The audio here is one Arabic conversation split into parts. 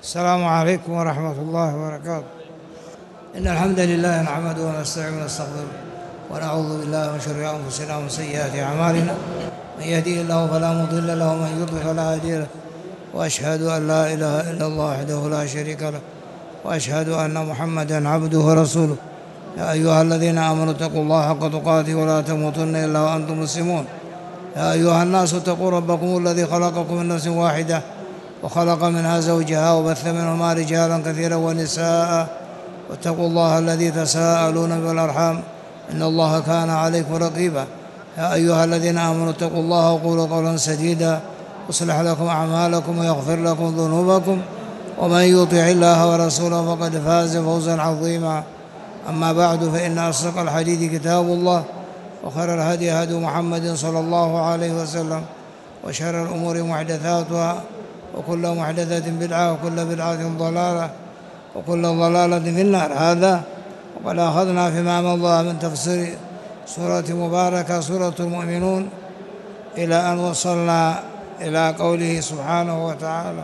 السلام عليكم ورحمة الله وبركاته. إن الحمد لله نحمده ونستعينه ونستغفره ونعوذ بالله من شرور أنفسنا ومن سيئات أعمالنا، من يهديه الله فلا مضل له ومن يضلل فلا هادي له، وأشهد أن لا إله إلا الله وحده لا شريك له، وأشهد أن محمدا عبده ورسوله. يا أيها الذين آمنوا اتقوا الله حق تقاته ولا تموتن إلا وأنتم مسلمون. يا أيها الناس اتقوا ربكم الذي خلقكم من نفس واحدة وخلق منها زوجها وبث منهما رجالا كثيرا ونساء، واتقوا الله الذي تساءلون به والأرحام إن الله كان عليكم رقيبا. يا أيها الذين آمنوا اتقوا الله وقولوا قولا سديدا يصلح لكم أعمالكم ويغفر لكم ذنوبكم، ومن يطع الله ورسوله فقد فاز فوزا عظيما. أما بعد، فإن أصدق الحديث كتاب الله، وخير الهدي هدي محمد صلى الله عليه وسلم، وشر الأمور محدثاتها، وكل محدثة بدعة، وكل بدعة ضلالة، وكل ضلالة في النار. هذا وقد أخذنا فيما مضى من تفسير سورة مباركة سورة المؤمنون إلى أن وصلنا إلى قوله سبحانه وتعالى: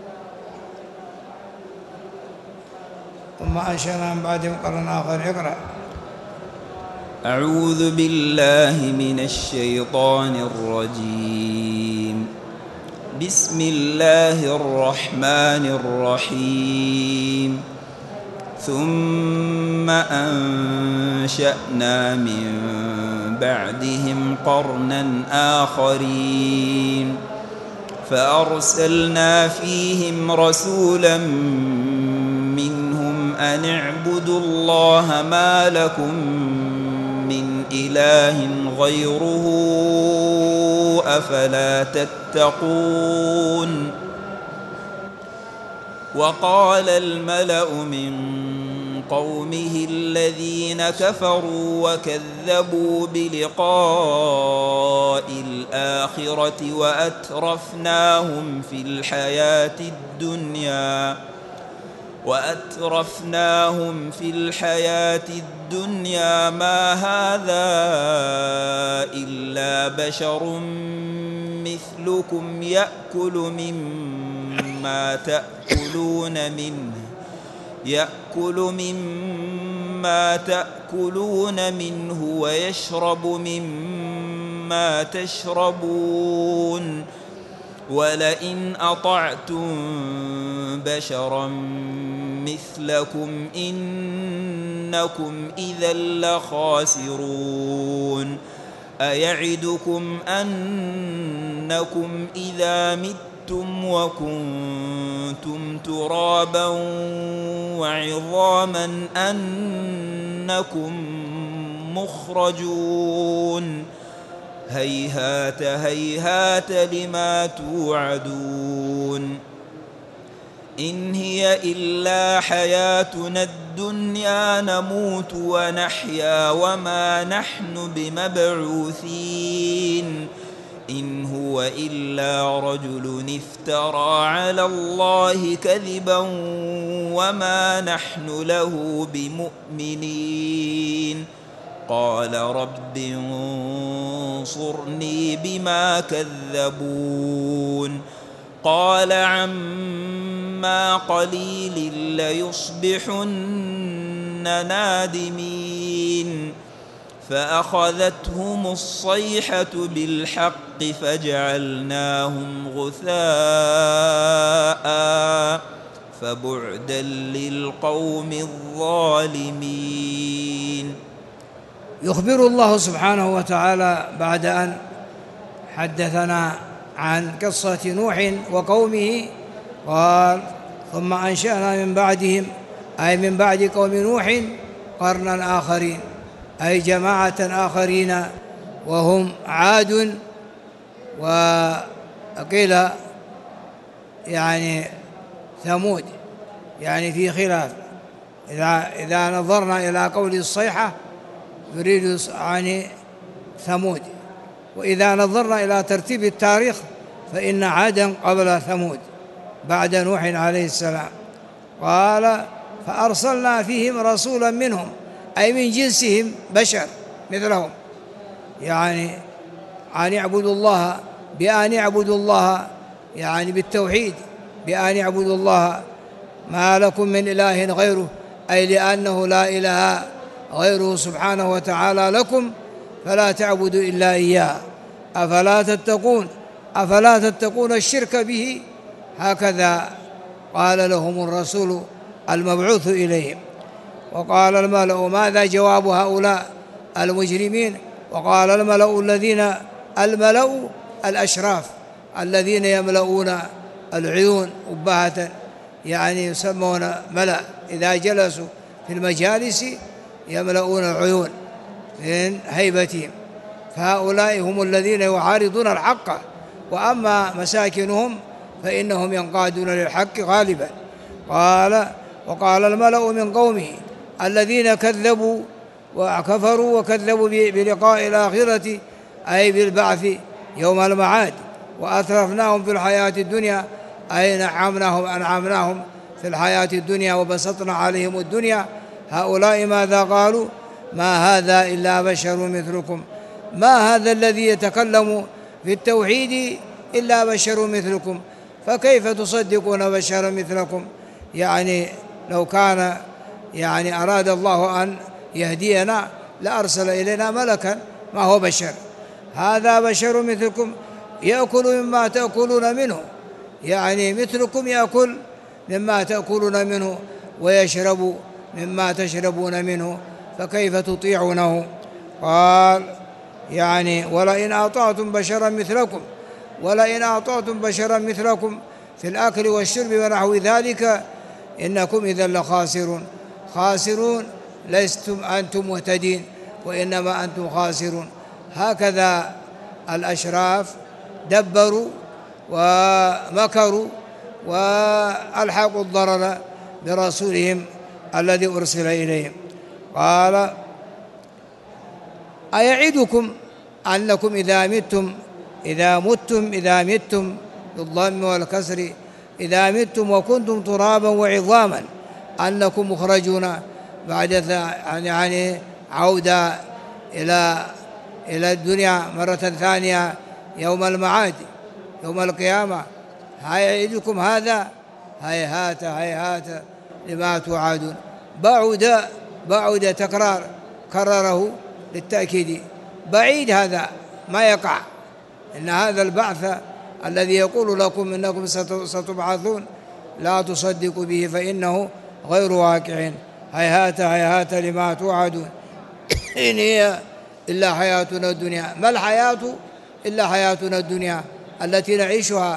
ثم أنشأنا من بعدهم قرنا آخر. اقرأ. أعوذ بالله من الشيطان الرجيم. بسم الله الرحمن الرحيم. ثم أنشأنا من بعدهم قرنا آخرين فأرسلنا فيهم رسولا منهم أن اعبدوا الله ما لكم من إله غيره أفلا تتقون. وقال الملأ من قومه الذين كفروا وكذبوا بلقاء الآخرة وأترفناهم في الحياة الدنيا ما هذا إلا بشر مثلكم يأكل مما تأكلون منه ويشرب مما تشربون، ولئن أطعتم بشرا مثلكم إنكم إذا لخاسرون. أيعدكم أنكم إذا متم وكنتم ترابا وعظاما أنكم مخرجون؟ هيهات هيهات لما توعدون. إن هي إلا حياتنا الدنيا نموت ونحيا وما نحن بمبعوثين. إن هو إلا رجل افترى على الله كذبا وما نحن له بمؤمنين. قال رب انصرني بما كذبون. قال عما قليل ليصبحن نادمين. فأخذتهم الصيحة بالحق فجعلناهم غثاء فبعدا للقوم الظالمين. يخبر الله سبحانه وتعالى بعد أن حدثنا عن قصة نوح وقومه، قال: ثم أنشأنا من بعدهم، أي من بعد قوم نوح قرنا آخرين، أي جماعة آخرين، وهم عاد، وقيل يعني ثمود، يعني في خلاف. إذا نظرنا إلى قول الصيحة يريد عن ثمود، وإذا نظرنا إلى ترتيب التاريخ فإن عادا قبل ثمود بعد نوح عليه السلام. قال: فأرسلنا فيهم رسولا منهم، أي من جنسهم بشر مثلهم، يعني أن يعبدوا الله، بأن يعبدوا الله يعني بالتوحيد، بأن يعبدوا الله ما لكم من إله غيره، أي لأنه لا إله غيره سبحانه وتعالى لكم، فلا تعبدوا إلا إياه. أفلا تتقون الشرك به. هكذا قال لهم الرسول المبعوث إليهم. وقال الملأ، ماذا جواب هؤلاء المجرمين؟ وقال الملأ الأشراف الذين يملؤون العيون أبهة، يعني يسمون ملأ، إذا جلسوا في المجالس يملؤون العيون من هيبتهم، فهؤلاء هم الذين يعارضون الحق، وأما مساكنهم فإنهم ينقادون للحق غالبا. وقال الملأ من قومه الذين كذبوا وكفروا وكذبوا بلقاء الآخرة، أي بالبعث يوم المعاد، وأترفناهم في الحياة الدنيا، أي أنعمناهم في الحياة الدنيا وبسطنا عليهم الدنيا. هؤلاء ماذا قالوا؟ ما هذا إلا بشر مثلكم، ما هذا الذي يتكلم في التوحيد إلا بشر مثلكم، فكيف تصدقون بشرا مثلكم؟ يعني لو كان أراد الله أن يهدينا لأرسل إلينا ملكا، ما هو بشر. هذا بشر مثلكم يأكل مما تأكلون منه، يعني مثلكم يأكل مما تأكلون منه ويشرب مما تشربون منه، فكيف تطيعونه؟ قال ولئن أعطيتم بشرا مثلكم في الأكل والشرب ونحو ذلك إنكم إذا لخاسرون، لستم أنتم مهتدين وإنما أنتم خاسرون. هكذا الأشراف دبروا ومكروا وألحقوا الضرر برسولهم الذي أرسل إليهم. قال أيعدكم أنكم إذا متم بالضم والكسر، إذا متم وكنتم ترابا وعظاما أنكم مخرجون بعد عودة إلى الدنيا مرة ثانية يوم المعاد يوم القيامة. هيعدكم هذا؟ هيهات لما توعدون. بعد تكرار، كرره للتأكيد، بعيد هذا ما يقع. إن هذا البعث الذي يقول لكم إنكم ستبعثون لا تصدقوا به فإنه غير واقع. هيهات لما توعدون إن هي إلا حياتنا الدنيا. ما الحياة إلا حياتنا الدنيا التي نعيشها،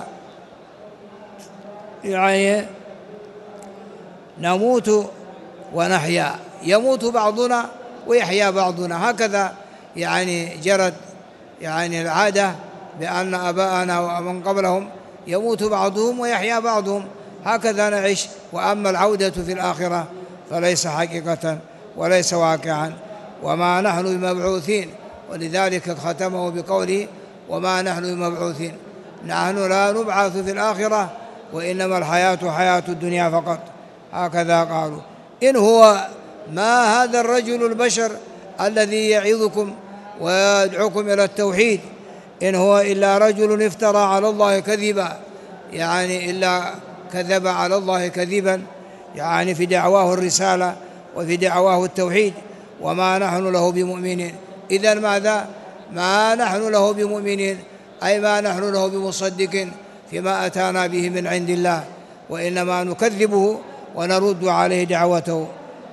نموت ونحيا، يموت بعضنا ويحيا بعضنا. هكذا جرت العادة بأن أباءنا ومن قبلهم يموت بعضهم ويحيا بعضهم، هكذا نعيش. وأما العودة في الآخرة فليس حقيقة وليس واقعا، وما نحن بمبعوثين. ولذلك ختمه بقوله وما نحن بمبعوثين، نحن لا نبعث في الآخرة، وإنما الحياة حياة الدنيا فقط. هكذا قالوا. إن هو ما هذا الرجل البشر الذي يعظكم ويدعوكم إلى التوحيد، إن هو إلا رجل افترى على الله كذبا، إلا كذب على الله كذبا في دعواه الرسالة وفي دعواه التوحيد، وما نحن له بمؤمنين. إذن ماذا؟ ما نحن له بمؤمنين، أي ما نحن له بمصدق فيما أتانا به من عند الله، وإنما نكذبه ونرد عليه دعوته.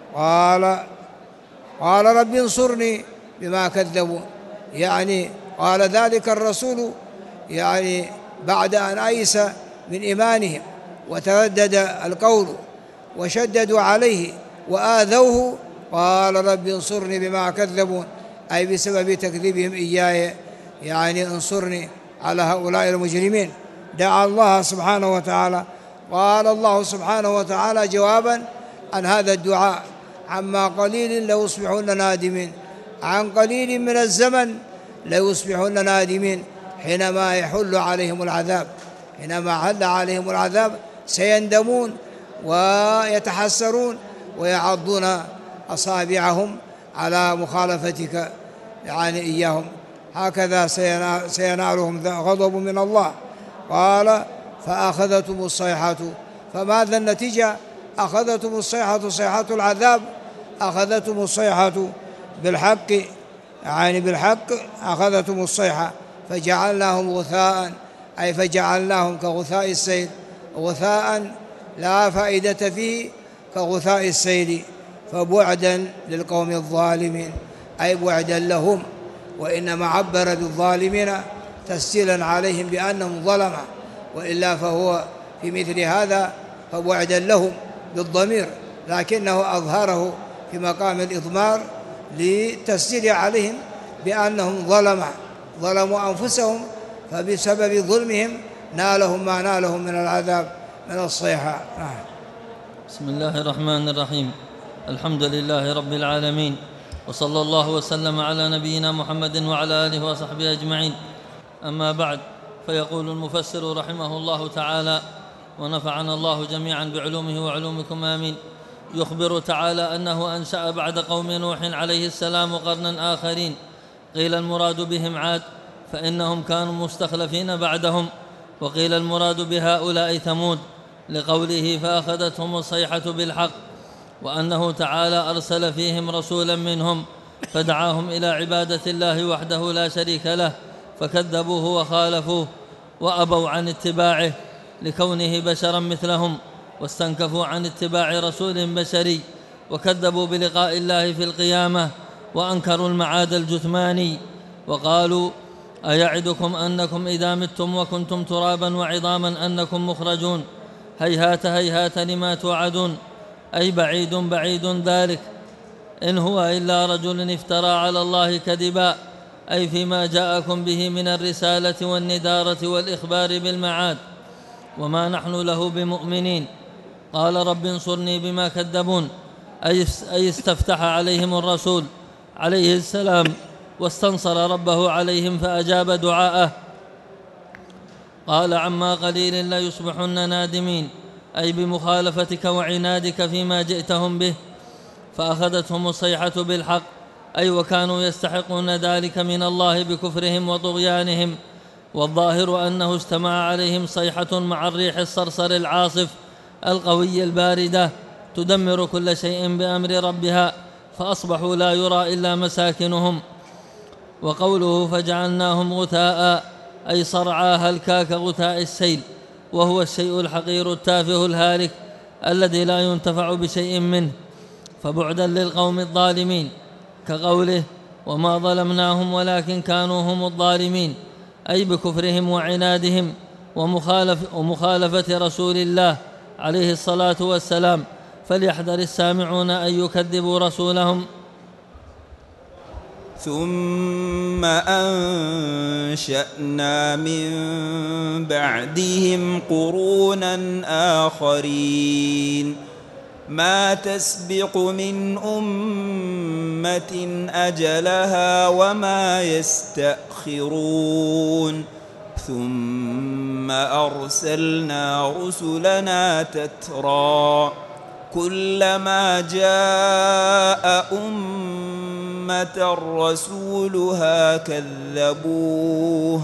قال رب انصرني بما كذبوا، قال ذلك الرسول بعد أن أيس من إيمانهم وتردد القول وشددوا عليه وآذوه، قال رب انصرني بما كذبون، أي بسبب تكذيبهم إياي، انصرني على هؤلاء المجرمين. دعا الله سبحانه وتعالى. قال الله سبحانه وتعالى جوابا عن هذا الدعاء: عما قليل ليصبحن نادمين، عن قليل من الزمن ليصبحن نادمين. حينما يحل عليهم العذاب سيندمون ويتحسرون ويعضون أصابعهم على مخالفتك إياهم. هكذا سينالهم غضب من الله. قال فأخذتهم الصيحة، فماذا النتيجة؟ أخذتهم الصيحة صيحة العذاب، أخذتهم الصيحة بالحق، يعني بالحق أخذتهم الصيحة فجعلناهم غثاء، أي فجعلناهم كغثاء السيل، غثاء لا فائدة فيه كغثاء السيل، فبعدا للقوم الظالمين، أي بعدا لهم. وإنما عبر بالظالمين تسجيلا عليهم بأنهم ظلمة، وإلا فهو في مثل هذا فبعدا لهم بالضمير، لكنه أظهره في مقام الإضمار لتسجيل عليهم بأنهم ظلموا أنفسهم، فبسبب ظلمهم نالهم ما نالهم من العذاب من الصيحة. بسم الله الرحمن الرحيم. الحمد لله رب العالمين، وصلى الله وسلم على نبينا محمد وعلى آله وصحبه أجمعين. أما بعد، فيقول المفسر رحمه الله تعالى، ونفعنا الله جميعا بعلومه وعلومكم آمين، يخبر تعالى أنه أنشأ بعد قوم نوح عليه السلام قرنا آخرين، قيل المراد بهم عاد فإنهم كانوا مستخلفين بعدهم، وقيل المراد بهؤلاء ثمود لقوله فأخذتهم الصيحة بالحق، وأنه تعالى أرسل فيهم رسولا منهم فدعاهم إلى عبادة الله وحده لا شريك له، فكذبوه وخالفوه وأبوا عن اتباعه لكونه بشرا مثلهم، واستنكفوا عن اتباع رسول بشري، وكذبوا بلقاء الله في القيامة، وأنكروا المعاد الجثماني، وقالوا أيعدكم أنكم إذا متم وكنتم ترابا وعظاما أنكم مخرجون، هيهات هيهات لما توعدون، أي بعيد بعيد ذلك، إن هو إلا رجل افترى على الله كذبا، أي فيما جاءكم به من الرسالة والندارة والإخبار بالمعاد، وما نحن له بمؤمنين. قال رب انصرني بما كذبون، أي استفتح عليهم الرسول عليه السلام واستنصر ربه عليهم فأجاب دعاءه. قال عما قليل ليصبحن نادمين، أي بمخالفتك وعنادك فيما جئتهم به، فأخذتهم الصيحة بالحق، أي وكانوا يستحقون ذلك من الله بكفرهم وطغيانهم، والظاهر أنه استمع عليهم صيحة مع الريح الصرصر العاصف القوية الباردة تدمر كل شيء بأمر ربها، فأصبحوا لا يرى إلا مساكنهم. وقوله فجعلناهم غثاء، أي صرعى هلكا كغثاء السيل، وهو الشيء الحقير التافه الهالك الذي لا ينتفع بشيء منه، فبعدا للقوم الظالمين، كقوله وما ظلمناهم ولكن كانوا هم الظالمين، أي بكفرهم وعنادهم ومخالفة رسول الله عليه الصلاة والسلام، فليحذر السامعون أن يكذبوا رسولهم. ثم أنشأنا من بعدهم قرونا آخرين، ما تسبق من أمة أجلها وما يستأخرون، ثم أرسلنا رسلنا تترى، كلما جاء أمة رسولها كذبوه،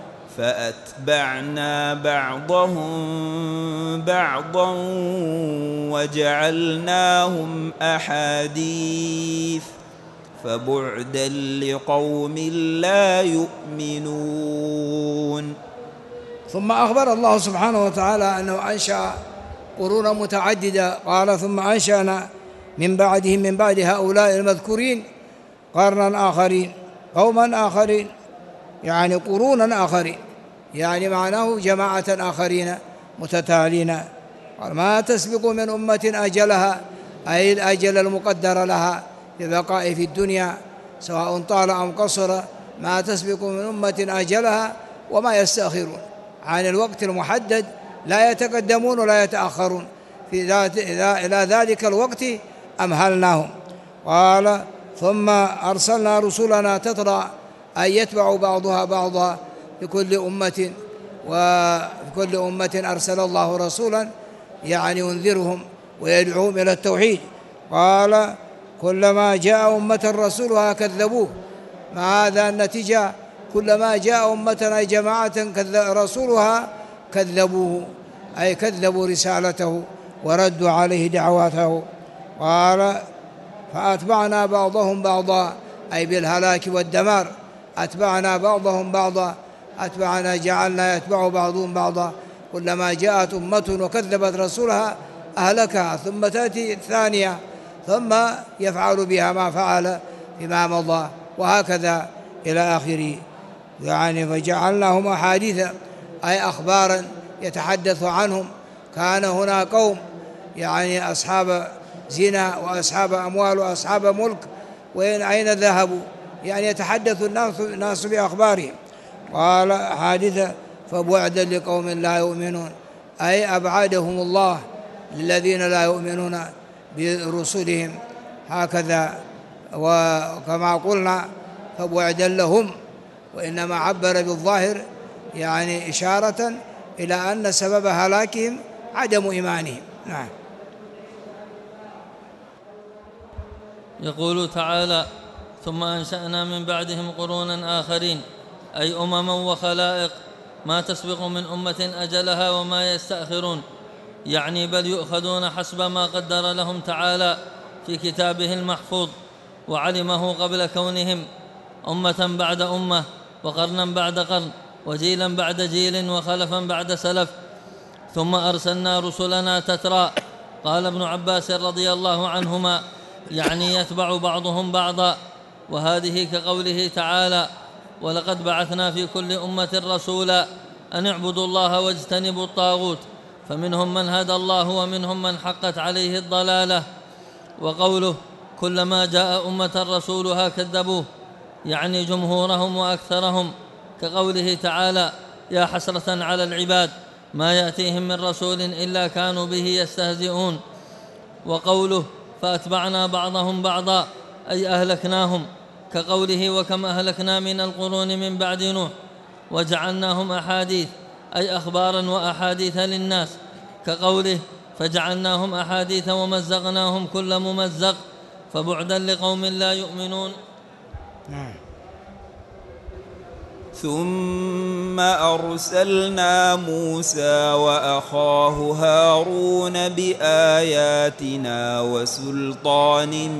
فأتبعنا بعضهم بعضا وجعلناهم أحاديث، فبعدا لقوم لا يؤمنون. ثم أخبر الله سبحانه وتعالى أنه أنشأ قرونا متعددة، قال ثم أنشأنا من بعدهم من بعد هؤلاء المذكورين قرنا آخرين، قوما آخرين، يعني قرونا آخرين، يعني معناه جماعة آخرين متتالين. قال ما تسبق من أمة أجلها، أي الأجل المقدر لها لبقاء في الدنيا سواء طال أم قصر، ما تسبق من أمة أجلها وما يستأخرون عن الوقت المحدد، لا يتقدمون ولا يتأخرون إلى ذلك الوقت أمهلناهم. قال ثم أرسلنا رسلنا تترى، أي يتبع بعضها بعضا في كل أمة، وفي كل أمة أرسل الله رسولا يعني ينذرهم ويدعوهم إلى التوحيد. قال كلما جاء أمة رسولها كذبوه، مع هذا النتيجة كلما جاء أمة أي جماعة رسولها كذبوه، أي كذبوا رسالته وردوا عليه دعواته. قال فأتبعنا بعضهم بعضا، أي بالهلاك والدمار، أتبعنا بعضهم بعضا، أتبعنا جعلنا يتبع بعضهم بعضا، كلما جاءت أمة وكذبت رسولها أهلكها، ثم تأتي الثانية ثم يفعل بها ما فعل فيما مضى، وهكذا إلى آخره. يعني فجعلناهم أحاديث، أي أخبارا يتحدث عنهم. كان هنا قوم يعني أصحاب زنا وأصحاب أموال وأصحاب ملك، أين ذهبوا؟ يعني يتحدث الناس بأخبارهم. قال حادثة فبعدا لقوم لا يؤمنون، أي أبعدهم الله للذين لا يؤمنون برسلهم، هكذا. وكما قلنا فبعدا لهم، وإنما عبر بالظاهر يعني إشارة إلى أن سبب هلاكهم عدم إيمانهم. نعم. يقول تعالى: ثم أنشأنا من بعدهم قرونا آخرين، أي أمما وخلائق ما تسبق من أمة أجلها وما يستأخرون، يعني بل يؤخذون حسب ما قدر لهم تعالى في كتابه المحفوظ، وعلمه قبل كونهم أمة بعد أمة، وقرنا بعد قرن، وجيلا بعد جيل، وخلفا بعد سلف. ثم أرسلنا رسلنا تترى. قال ابن عباس رضي الله عنهما: يعني يتبع بعضهم بعضا. وهذه كقوله تعالى: ولقد بعثنا في كل أمة رسولا أن اعبدوا الله واجتنبوا الطاغوت، فمنهم من هدى الله ومنهم من حقت عليه الضلالة. وقوله: كلما جاء أمة رسولها كذبوه، يعني جمهورهم وأكثرهم، كقوله تعالى: يا حسرة على العباد ما يأتيهم من رسول إلا كانوا به يستهزئون. وقوله: فأتبعنا بعضهم بعضا، أي أهلكناهم، كقوله: وكم أهلكنا من القرون من بعد نوح. وجعلناهم أحاديث، أي أخبارا وأحاديث للناس، كقوله: فجعلناهم أحاديث ومزقناهم كل ممزق، فبعدا لقوم لا يؤمنون. ثم أرسلنا موسى وأخاه هارون بآياتنا وسلطان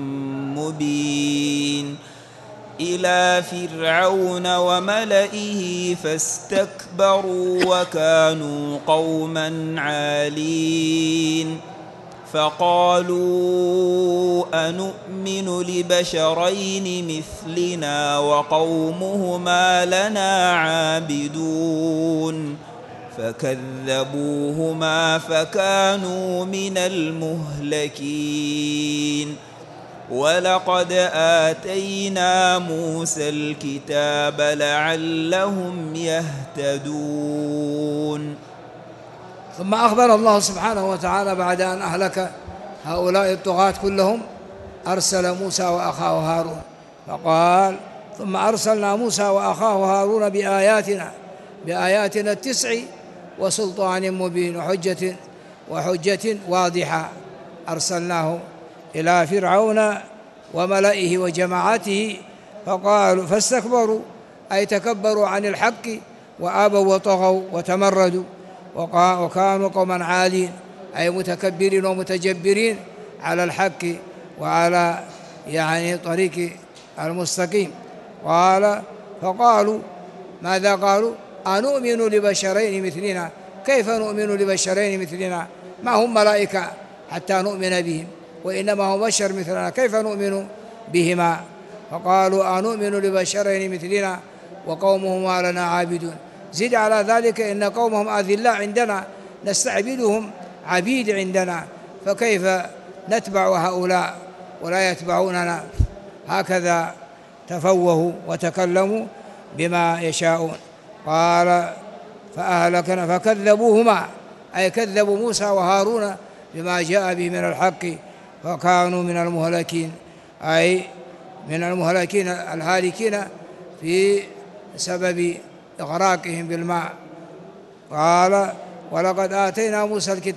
مبين إلى فرعون وملئه فاستكبروا وكانوا قوما عالين. فقالوا أنؤمن لبشرين مثلنا وقومهما لنا عابدون، فكذبوهما فكانوا من المهلكين. ولقد آتينا موسى الكتاب لعلهم يهتدون. ثم أخبر الله سبحانه وتعالى بعد أن أهلك هؤلاء الطغاة كلهم أرسل موسى وأخاه هارون، فقال: ثم أرسلنا موسى وأخاه هارون بآياتنا 9 وسلطان مبين وحجة واضحة. أرسلناه إلى فرعون وملئه وجماعته، فاستكبروا، أي تكبروا عن الحق وآبوا وطغوا وتمردوا، وكانوا قوما عالين، أي متكبرين ومتجبرين على الحق وعلى يعني طريق المستقيم. فقالوا ماذا قالوا؟ أنؤمن لبشرين مثلنا. كيف نؤمن لبشرين مثلنا؟ ما هم ملائكة حتى نؤمن بهم، وإنما هم بشر مثلنا، كيف نؤمن بهما؟ فقالوا أنؤمن لبشرين مثلنا وقومهما لنا عابدون. زد على ذلك إن قومهم أذلاء عندنا، نستعبدهم عبيد عندنا، فكيف نتبع هؤلاء ولا يتبعوننا؟ هكذا تفوهوا وتكلموا بما يشاءون. قال: فأهلكنا فكذبوهما، أي كذبوا موسى وهارون بما جاء به من الحق، فكانوا من المهلكين، أي من المهلكين الهالكين في سبب إغراقهم بالماء. قال: ولقد آتينا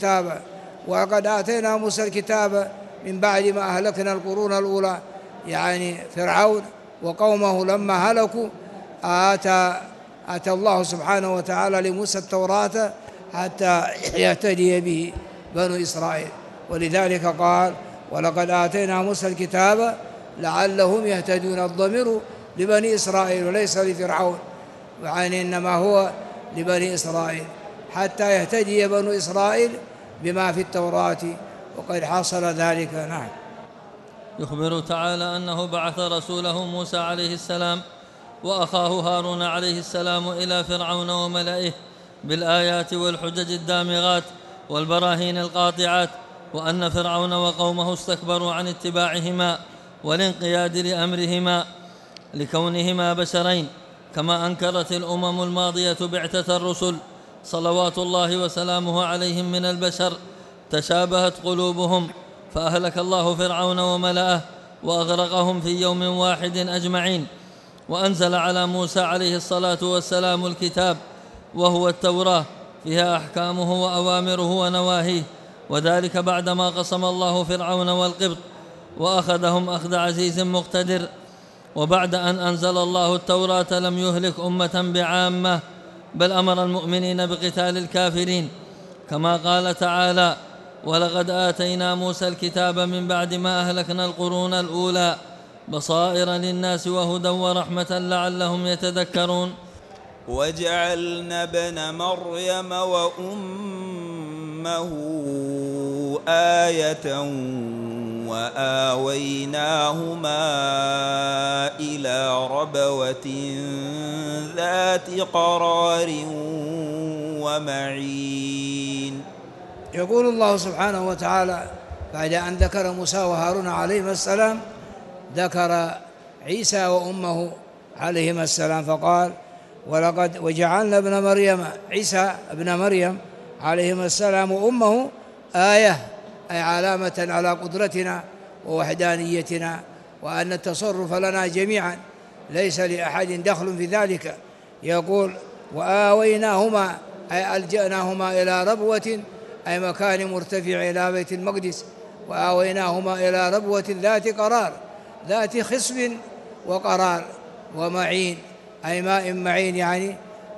موسى الكتاب من بعد ما أهلكنا القرون الأولى، يعني فرعون وقومه لما هلكوا آتى الله سبحانه وتعالى لموسى التوراة حتى يهتدي به بنو إسرائيل. ولذلك قال ولقد آتينا موسى الكتاب لعلهم يهتدون. الضمير لبني إسرائيل وليس لفرعون، يعني إنما هو لبني إسرائيل حتى يهتدي بنو إسرائيل بما في التوراة، وقد حصل ذلك. نعم. يخبر تعالى أنه بعث رسوله موسى عليه السلام وأخاه هارون عليه السلام إلى فرعون وملئه بالآيات والحجج الدامغات والبراهين القاطعات، وأن فرعون وقومه استكبروا عن اتباعهما والانقياد لأمرهما لكونهما بشرين، كما أنكرت الأمم الماضية بعثة الرسل صلوات الله وسلامه عليهم من البشر، تشابهت قلوبهم فأهلك الله فرعون وملأه وأغرقهم في يوم واحد أجمعين. وأنزل على موسى عليه الصلاة والسلام الكتاب وهو التوراة فيها أحكامه وأوامره ونواهيه، وذلك بعدما قسم الله فرعون والقبط وأخذهم أخذ عزيز مقتدر. وبعد أن أنزل الله التوراة لم يهلك أمة بعامة، بل أمر المؤمنين بقتال الكافرين، كما قال تعالى ولقد آتينا موسى الكتاب من بعد ما أهلكنا القرون الأولى بصائر للناس وهدى ورحمة لعلهم يتذكرون. وجعلنا ابن مريم وأمه آية وآويناهما إلى ربوة ذات قرار ومعين. يقول الله سبحانه وتعالى بعد أن ذكر موسى وهارون عليهما السلام ذكر عيسى وأمه عليهما السلام، فقال ولقد وجعلنا ابن مريم عيسى ابن مريم عليهما السلام وأمه آية، أي علامة على قدرتنا ووحدانيتنا، وأن التصرف لنا جميعا ليس لأحد دخل في ذلك. يقول وآويناهما أي ألجأناهما إلى ربوة، أي مكان مرتفع إلى بيت المقدس، وآويناهما إلى ربوة ذات قرار، ذات خصب وقرار ومعين، أي ماء معين، يعني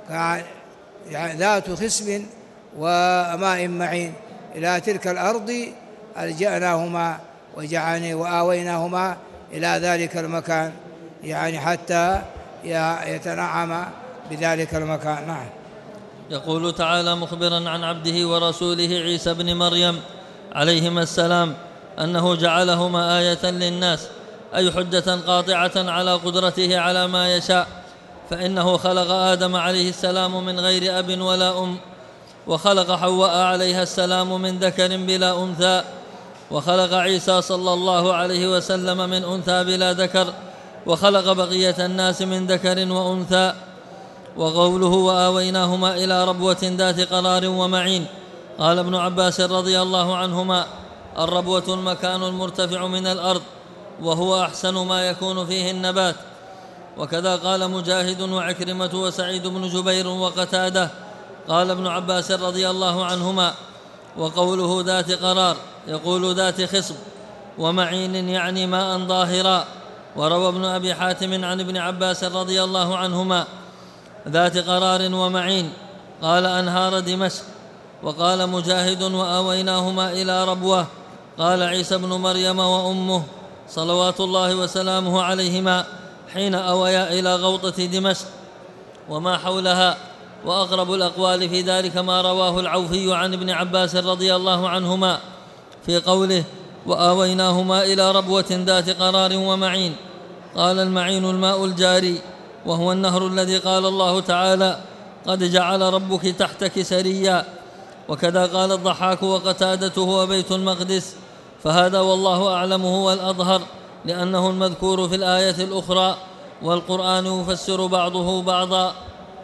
ذات خصب وماء معين. إلى تلك الأرض ألجأناهما وآويناهما إلى ذلك المكان، يعني حتى يتنعم بذلك المكان. نعم. يقول تعالى مخبرا عن عبده ورسوله عيسى بن مريم عليهما السلام أنه جعلهما آية للناس، أي حجة قاطعة على قدرته على ما يشاء، فإنه خلق آدم عليه السلام من غير أب ولا أم، وخلق حواء عليها السلام من ذكر بلا أنثى، وخلق عيسى صلى الله عليه وسلم من أنثى بلا ذكر، وخلق بقية الناس من ذكر وأنثى. وقوله وآويناهما إلى ربوة ذات قرار ومعين، قال ابن عباس رضي الله عنهما الربوة المكان المرتفع من الأرض، وهو أحسن ما يكون فيه النبات. وكذا قال مجاهد وعكرمة وسعيد بن جبير وقتادة. قال ابن عباس رضي الله عنهما وقوله ذات قرار يقول ذات خصب ومعين، يعني ماء ظاهرا. وروى ابن أبي حاتم عن ابن عباس رضي الله عنهما ذات قرار ومعين، قال أنهار دمشق. وقال مجاهد وآويناهما إلى ربوة، قال عيسى بن مريم وأمه صلوات الله وسلامه عليهما حين أويا إلى غوطة دمشق وما حولها. وأقرب الأقوال في ذلك ما رواه العوفي عن ابن عباس رضي الله عنهما في قوله وآويناهما إلى ربوة ذات قرار ومعين. قال المعين الماء الجاري، وهو النهر الذي قال الله تعالى قد جعل ربك تحتك سريا. وكذا قال الضحاك وقتادته وبيت المقدس، فهذا والله أعلم هو الأظهر، لأنه المذكور في الآية الأخرى، والقرآن يفسر بعضه بعضا.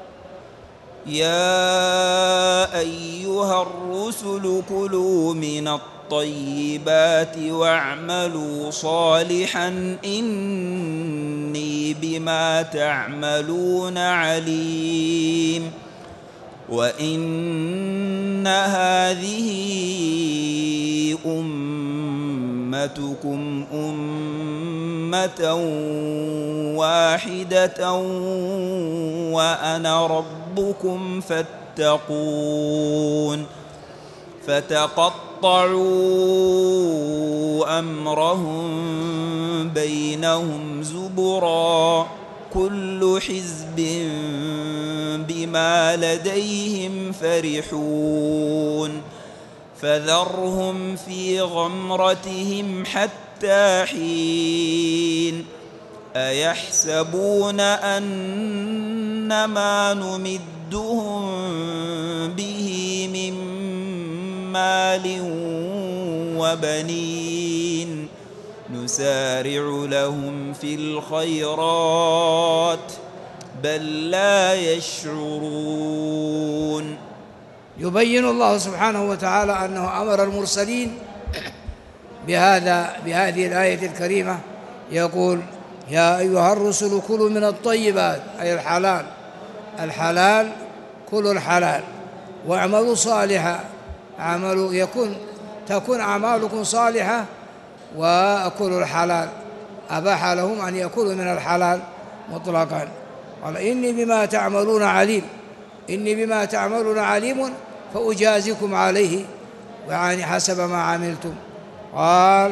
يا أيها الرسل كلوا من الطيبات واعملوا صالحا إني بما تعملون عليم. وإن هذه أمتكم أمة واحدة وأنا ربكم فاتقون. فتقطعوا أمرهم بينهم زبرا كل حزب بما لديهم فرحون فذرهم في غمرتهم حتى حين أيحسبون أن ما نمدهم به من مال وبنين نسارع لهم في الخيرات بل لا يشعرون. يبين الله سبحانه وتعالى أنه أمر المرسلين بهذه الآية الكريمة، يقول: يا أيها الرسل كلوا من الطيبات، أي الحلال كلوا الحلال واعملوا صالحا، تكون أعمالكم صالحة وأكلوا الحلال. أباح لهم أن يأكلوا من الحلال مطلقا. قال: إني بما تعملون عليم فأجازكم عليه يعني حسب ما عملتم. قال: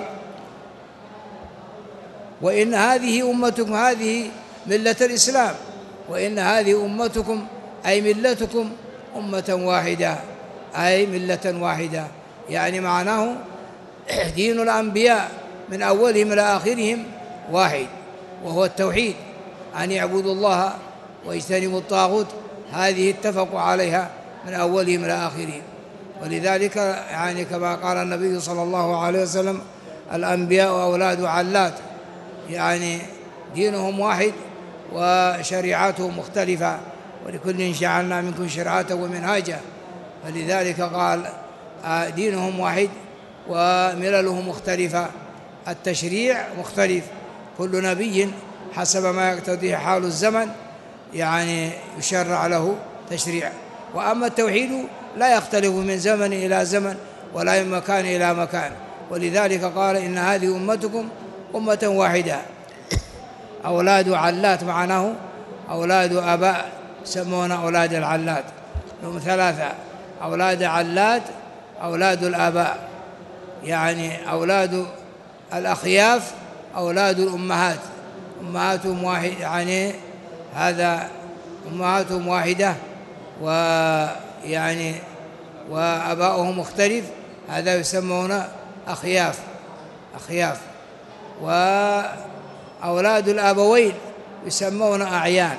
وإن هذه أمتكم، هذه ملة الإسلام، وإن هذه أمتكم أي ملتكم أمة واحدة، أي ملة واحدة، يعني معناه دين الأنبياء من أولهم إلى آخرهم واحد، وهو التوحيد، أن يعبدوا الله واجتنبوا الطاغوت. هذه اتفقوا عليها من أولهم إلى آخرهم. ولذلك يعني كما قال النبي صلى الله عليه وسلم: الأنبياء أولاد علات، يعني دينهم واحد وشريعتهم مختلفة، ولكل جعلنا منكم شرعة ومنهاجا. فلذلك قال دينهم واحد ومللهم مختلفة، التشريع مختلف، كل نبي حسب ما يقتضيه حال الزمن يعني يشرع له تشريع. وأما التوحيد لا يختلف من زمن إلى زمن ولا من مكان إلى مكان. ولذلك قال: إن هذه أمتكم أمة واحدة. أولاد علات معناه أولاد أباء، يسمون أولاد العلات، هم ثلاثة: أولاد علات، أولاد الآباء يعني أولاد الأخياف، أولاد الأمهات، أمهاتهم واحد، يعني هذا أمهاتهم واحدة ويعني وأباؤهم مختلف، هذا يسمون أخياف. وأولاد الآبوين يسمون أعيان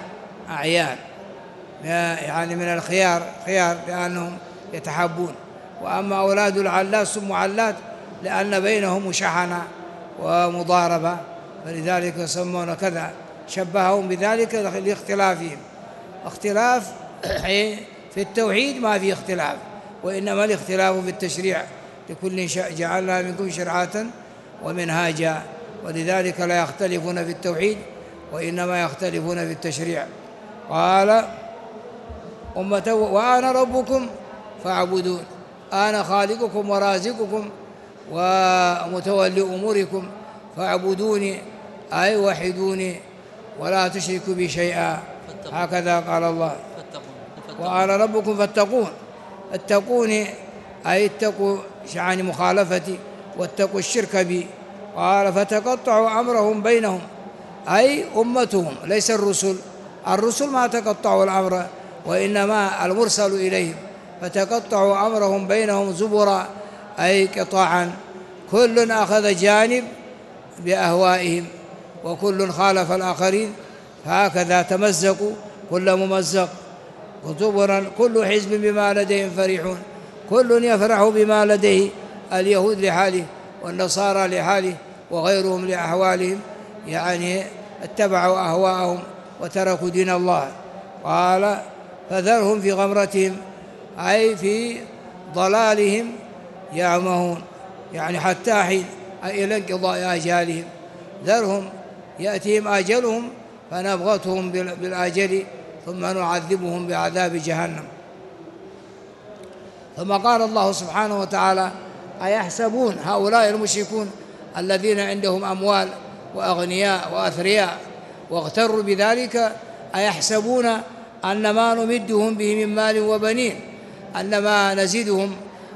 يعني من الخيار لأنهم يتحابون. وأما أولاد العلات سموا علات لأن بينهم مشاحنة ومضاربة، فلذلك يسمون كذا، شبههم بذلك لاختلافهم. اختلاف في التوحيد ما في اختلاف، وإنما الاختلاف في التشريع، لكل جعلنا منكم شرعة ومنهاجا. ولذلك لا يختلفون في التوحيد وإنما يختلفون في التشريع. قال: وأنا ربكم فاعبدون، أنا خالقكم ورازقكم ومتولي أموركم فاعبدوني أي وحدوني ولا تشركوا بي شيئا، هكذا قال الله. وأنا ربكم فاتقوني أي اتقوا شأن مخالفتي واتقوا الشرك بي. قال: فتقطعوا أمرهم بينهم، أي أمتهم، ليس الرسل ما تقطعوا الأمر، وإنما المرسل إليهم. فتقطعوا أمرهم بينهم زبرا أي قطاعا، كل أخذ جانب بأهوائهم وكل خالف الآخرين، فهكذا تمزقوا كل ممزق. زبرا كل حزب بما لديهم فرحون، كل يفرح بما لديه، اليهود لحاله والنصارى لحاله وغيرهم لأحوالهم، يعني اتبعوا أهواءهم وتركوا دين الله. قال: فذرهم في غمرتهم أي في ضلالهم يعمهون، يعني حتى حين أي إلى انقضاء آجالهم. ذرهم يأتيهم آجلهم فنبغتهم بالآجل ثم نعذبهم بعذاب جهنم. ثم قال الله سبحانه وتعالى: أيحسبون هؤلاء المشركون الذين عندهم أموال وأغنياء وأثرياء واغتروا بذلك، أيحسبون أن ما نمدهم به من مال وبنين، أن ما نزيدهم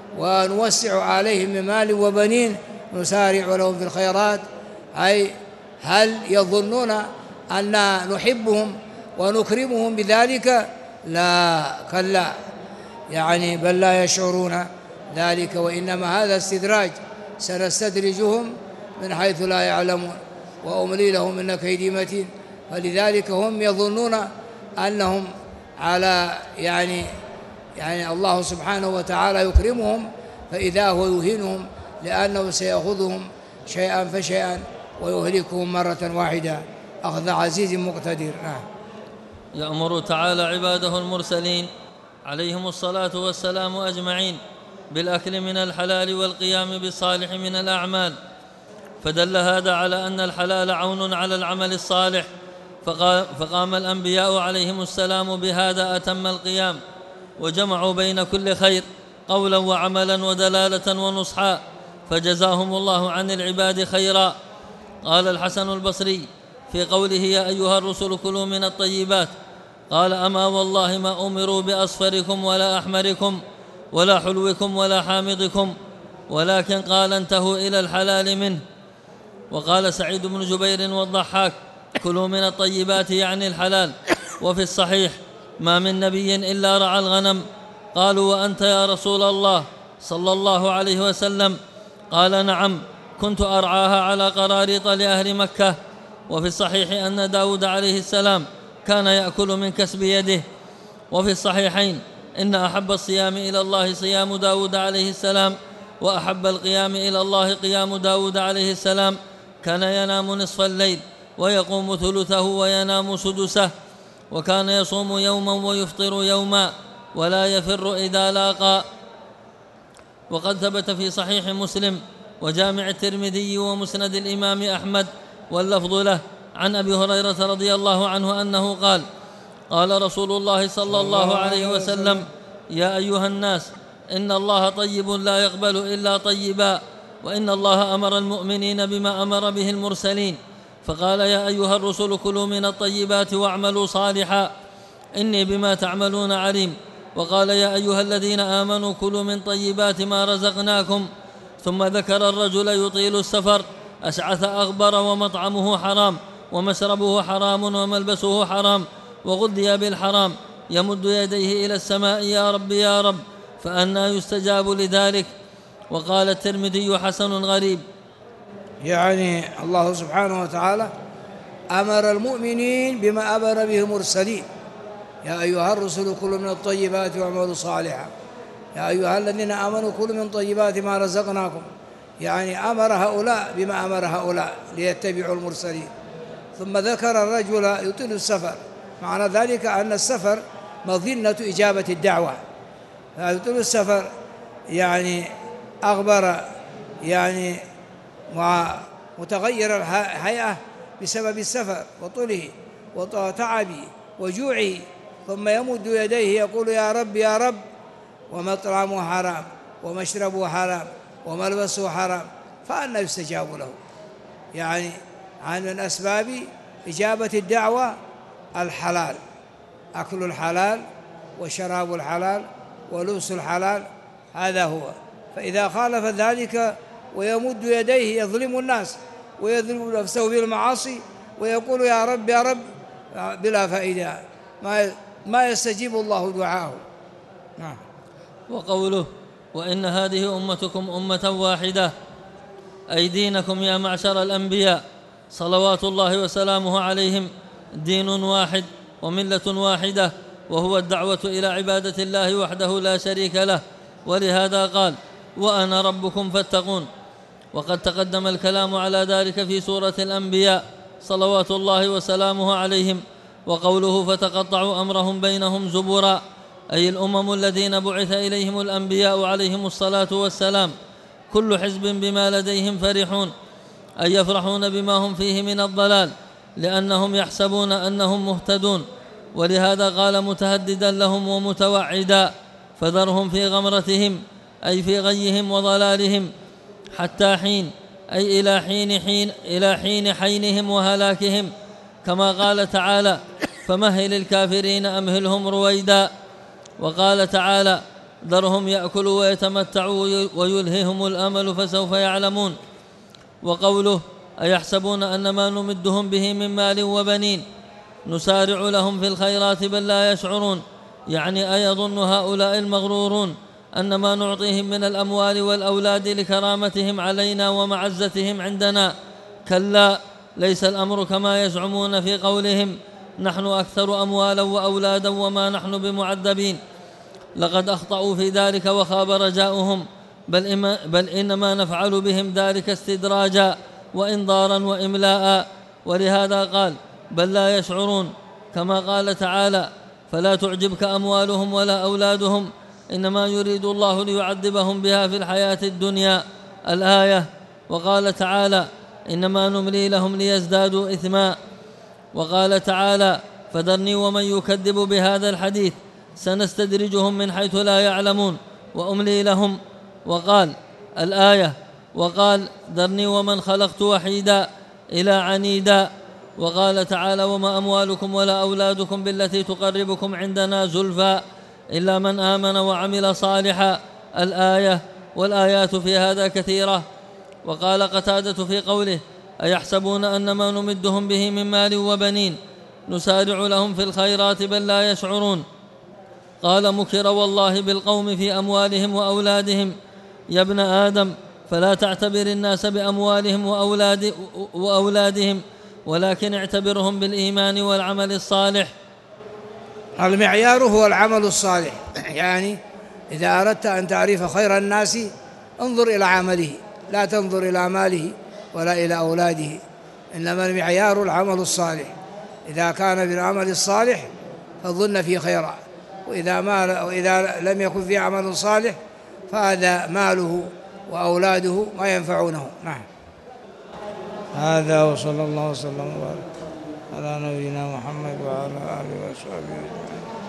ونوسع عليهم من مال وبنين نسارع لهم في الخيرات، أي هل يظنون أن نحبهم ونكرمهم بذلك؟ لا، كلا، يعني بل لا يشعرون ذلك، وإنما هذا استدراج، سنستدرجهم من حيث لا يعلمون وأملي لهم إن كيدي متين. فلذلك هم يظنون أنهم على يعني الله سبحانه وتعالى يكرمهم، فإذا هو يهينهم، لأنه سيأخذهم شيئا فشيئا ويهلكهم مرة واحدة أخذ عزيز مقتدر. نعم. يأمر تعالى عباده المرسلين عليهم الصلاة والسلام أجمعين بالأكل من الحلال والقيام بالصالح من الأعمال، فدل هذا على أن الحلال عون على العمل الصالح، فقام الأنبياء عليهم السلام بهذا أتم القيام، وجمعوا بين كل خير قولا وعملا ودلالة ونصحا، فجزاهم الله عن العباد خيرا. قال الحسن البصري في قوله يا أيها الرسل كلوا من الطيبات، قال أما والله ما أمروا بأصفركم ولا أحمركم ولا حلوكم ولا حامضكم، ولكن قال انتهوا إلى الحلال منه. وقال سعيد بن جبير والضحاك كلوا من الطيبات يعني الحلال. وفي الصحيح ما من نبي إلا رعى الغنم، قالوا وأنت يا رسول الله صلى الله عليه وسلم؟ قال نعم، كنت أرعاها على قراريط لأهل مكة. وفي الصحيح أن داود عليه السلام كان يأكل من كسب يده. وفي الصحيحين إن أحب الصيام إلى الله صيام داود عليه السلام، وأحب القيام إلى الله قيام داود عليه السلام، كان ينام نصف الليل ويقوم ثلثه وينام سدسه، وكان يصوم يوما ويفطر يوما ولا يفر إذا لاقى. وقد ثبت في صحيح مسلم وجامع الترمذي ومسند الإمام أحمد واللفظ له عن أبي هريرة رضي الله عنه أنه قال قال رسول الله صلى الله عليه وسلم يا أيها الناس إن الله طيب لا يقبل إلا طيبا، وإن الله أمر المؤمنين بما أمر به المرسلين، فقال يا أيها الرسل كلوا من الطيبات واعملوا صالحا إني بما تعملون عليم. وقال يا أيها الذين آمنوا كلوا من طيبات ما رزقناكم. ثم ذكر الرجل يطيل السفر أشعث أغبر ومطعمه حرام ومشربه حرام وملبسه حرام وغذي بالحرام يمد يديه إلى السماء يا رب يا رب، فأنى يستجاب لذلك. وقال الترمذي حسن غريب. يعني الله سبحانه وتعالى أمر المؤمنين بما أمر به المرسلين، يا أيها الرسل كلوا من الطيبات واعملوا صالحا، يا أيها الذين آمنوا كلوا من طيبات ما رزقناكم، يعني أمر هؤلاء بما أمر هؤلاء ليتبعوا المرسلين. ثم ذكر الرجل يطيل السفر، معنى ذلك أن السفر مظنة إجابة الدعوة، فيطيل السفر يعني أغبر، يعني متغير الهيئة بسبب السفر وطوله وتعبه وجوعه، ثم يمد يديه يقول يا رب يا رب، ومطعمه حرام ومشربه حرام وملبسه حرام، فأنى يستجاب له. يعني من أسباب إجابة الدعوة الحلال، أكل الحلال وشراب الحلال ولبس الحلال، هذا هو. فإذا خالف ذلك ويمد يديه يظلم الناس ويظلم نفسه بالمعاصي ويقول يا رب يا رب بلا فائدة، ما يستجيب الله دعاءه. نعم. وقوله وإن هذه أمتكم أمة واحدة، أي دينكم يا معشر الأنبياء صلوات الله وسلامه عليهم دين واحد وملة واحدة، وهو الدعوة إلى عبادة الله وحده لا شريك له، ولهذا قال وأنا ربكم فاتقون. وقد تقدم الكلام على ذلك في سورة الأنبياء صلوات الله وسلامه عليهم، وقوله فتقطعوا أمرهم بينهم زبرا، أي الأمم الذين بعث إليهم الأنبياء عليهم الصلاة والسلام كل حزب بما لديهم فرحون، أي يفرحون بما هم فيه من الضلال لأنهم يحسبون أنهم مهتدون. ولهذا قال متهددا لهم ومتوعدا فذرهم في غمرتهم، أي في غيهم وضلالهم حتى حين، أي إلى حين حينهم وهلاكهم، كما قال تعالى فمهل الكافرين أمهلهم رويدا. وقال تعالى ذرهم يأكلوا ويتمتعوا ويلههم الأمل فسوف يعلمون. وقوله أيحسبون أن ما نمدهم به من مال وبنين نسارع لهم في الخيرات بل لا يشعرون، يعني أيظن هؤلاء المغرورون أن ما نعطيهم من الأموال والأولاد لكرامتهم علينا ومعزتهم عندنا؟ كلا، ليس الأمر كما يزعمون في قولهم نحن أكثر أموالا وأولادا وما نحن بمعذبين. لقد أخطأوا في ذلك وخاب رجاؤهم، بل إنما نفعل بهم ذلك استدراجا وإنذارا وإملاء. ولهذا قال بل لا يشعرون، كما قال تعالى فلا تعجبك أموالهم ولا أولادهم إنما يريد الله ليعذبهم بها في الحياة الدنيا الآية. وقال تعالى إنما نملي لهم ليزدادوا إثما. وقال تعالى فذرني ومن يكذب بهذا الحديث سنستدرجهم من حيث لا يعلمون وأملي لهم. وقال الآية وقال ذرني ومن خلقت وحيدا إلى عنيدا. وقال تعالى وما أموالكم ولا أولادكم بالتي تقربكم عندنا زلفى إلا من آمن وعمل صالحا الآية. والآيات في هذا كثيرة. وقال قتادة في قوله أيحسبون أن ما نمدهم به من مال وبنين نسارع لهم في الخيرات بل لا يشعرون. قال مكر والله بالقوم في أموالهم وأولادهم يا ابن آدم فلا تعتبر الناس بأموالهم وأولادهم ولكن اعتبرهم بالإيمان والعمل الصالح. المعيار هو العمل الصالح، يعني إذا أردت أن تعرف خير الناس انظر إلى عمله، لا تنظر إلى ماله ولا إلى أولاده، إنما المعيار العمل الصالح. إذا كان بالعمل الصالح فظن فيه خيرا، وإذا لم يكن فيه عمل صالح فهذا ماله وأولاده ما ينفعونه. نعم. هذا وصلى الله وسلم وبارك على نبينا محمد وعلى آله وصحبه أجمعين.